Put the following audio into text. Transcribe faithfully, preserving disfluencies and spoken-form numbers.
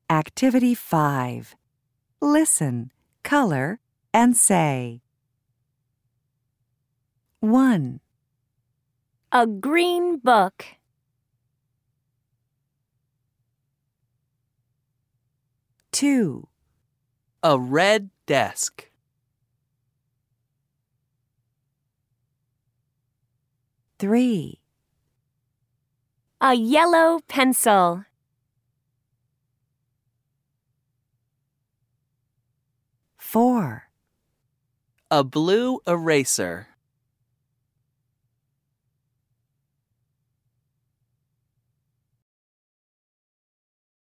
Activity five. Listen, color, and say. one. A green book. two. A red desk. three. A yellow pencil. four. A blue eraser.